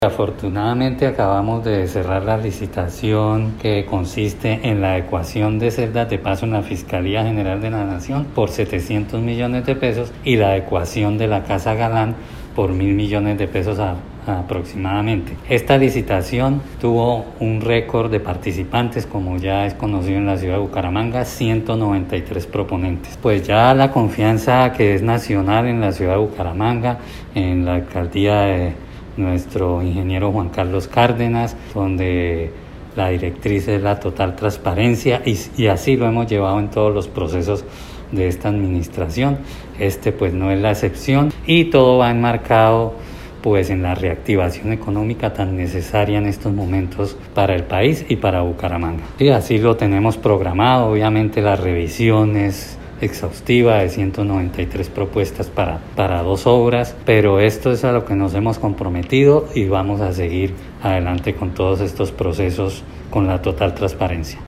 Afortunadamente acabamos de cerrar la licitación que consiste en la adecuación de celdas de paso en la Fiscalía General de la Nación por 700 millones de pesos y la adecuación de la Casa Galán por 1.000 millones de pesos aproximadamente. Esta licitación tuvo un récord de participantes, como ya es conocido en la ciudad de Bucaramanga, 193 proponentes. Pues ya la confianza que es nacional en la ciudad de Bucaramanga, en la alcaldía de nuestro ingeniero Juan Carlos Cárdenas, donde la directriz es la total transparencia y así lo hemos llevado en todos los procesos de esta administración. Pues no es la excepción y todo va enmarcado pues en la reactivación económica tan necesaria en estos momentos para el país y para Bucaramanga. Y así lo tenemos programado. Obviamente las revisiones exhaustiva de 193 propuestas para 2 obras, pero esto es a lo que nos hemos comprometido y vamos a seguir adelante con todos estos procesos con la total transparencia.